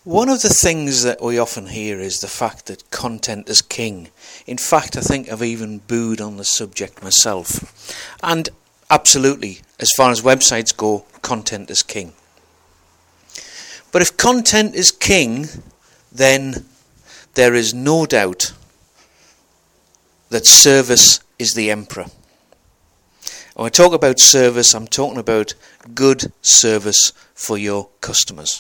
One of the things that we often hear is the fact that content is king. In fact, I think I've even booed on the subject myself. And absolutely, as far as websites go, content is king. But if content is king, then there is no doubt that service is the emperor. When I talk about service, I'm talking about good service for your customers.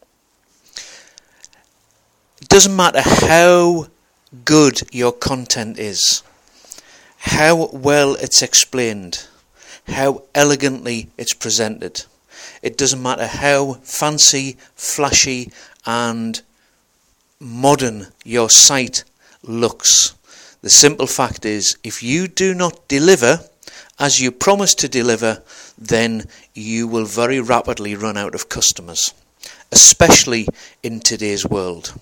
It doesn't matter how good your content is, how well it's explained, how elegantly it's presented. It doesn't matter how fancy, flashy and modern your site looks. The simple fact is, if you do not deliver as you promise to deliver, then you will very rapidly run out of customers, especially in today's world.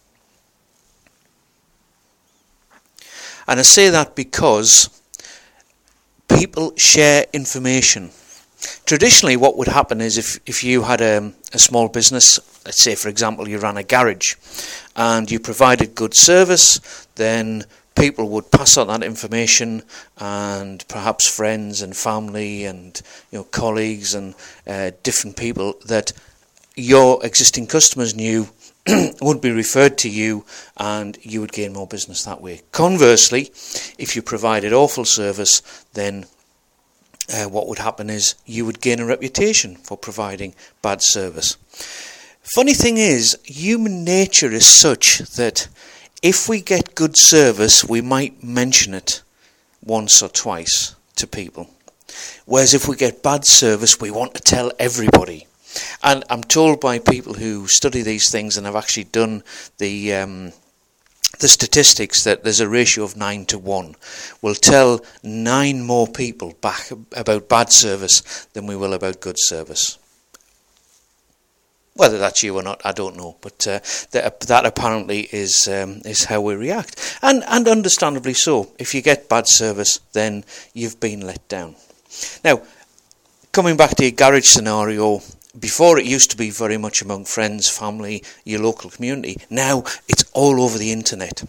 And I say that because people share information. Traditionally, what would happen is if you had a small business, let's say for example you ran a garage and you provided good service, then people would pass on that information, and perhaps friends and family and colleagues and different people that your existing customers knew would be referred to you, and you would gain more business that way. Conversely, if you provided awful service, then what would happen is you would gain a reputation for providing bad service. Funny thing is, human nature is such that if we get good service, we might mention it once or twice to people. Whereas if we get bad service, we want to tell everybody. And I'm told by people who study these things and have actually done the statistics that there's a ratio of 9 to 1. We'll tell 9 more people back about bad service than we will about good service. Whether that's you or not, I don't know, but that apparently is how we react, and understandably so. If you get bad service, then you've been let down. Now, coming back to your garage scenario, before it used to be very much among friends, family, your local community. Now it's all over the internet.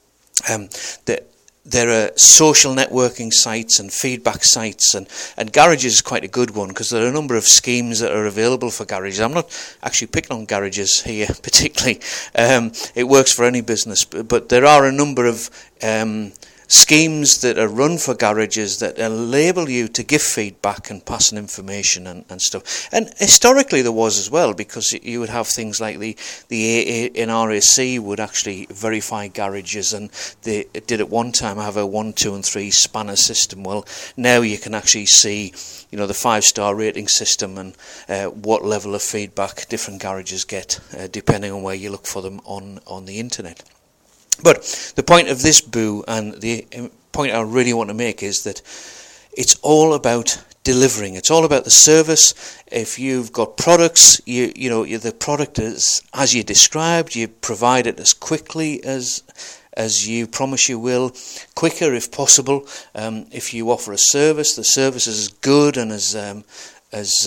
There are social networking sites and feedback sites, and garages is quite a good one because there are a number of schemes that are available for garages. I'm not actually picking on garages here particularly. It works for any business, but there are a number of schemes that are run for garages that enable you to give feedback and pass on information and stuff. And historically there was as well, because you would have things like the AA in RAC would actually verify garages, and they did at one time have a 1, 2 and 3 spanner system. Well, now you can actually see the 5-star rating system and what level of feedback different garages get depending on where you look for them on the internet. But the point of this boo, and the point I really want to make, is that it's all about delivering. It's all about the service. If you've got products, the product is as you described. You provide it as quickly as you promise you will, quicker if possible. If you offer a service, the service is as good and as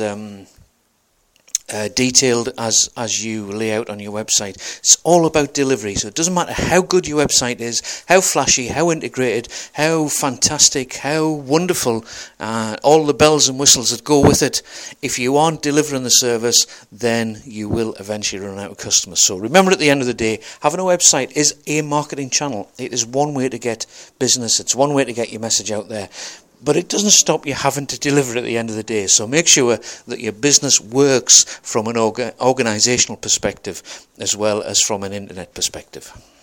detailed as you lay out on your website. It's all about delivery. So it doesn't matter how good your website is, how flashy, how integrated, how fantastic, how wonderful, all the bells and whistles that go with it. If you aren't delivering the service, then you will eventually run out of customers. So remember, at the end of the day, having a website is a marketing channel. It is one way to get business. It's one way to get your message out there. But it doesn't stop you having to deliver at the end of the day. So make sure that your business works from an organisational perspective as well as from an internet perspective.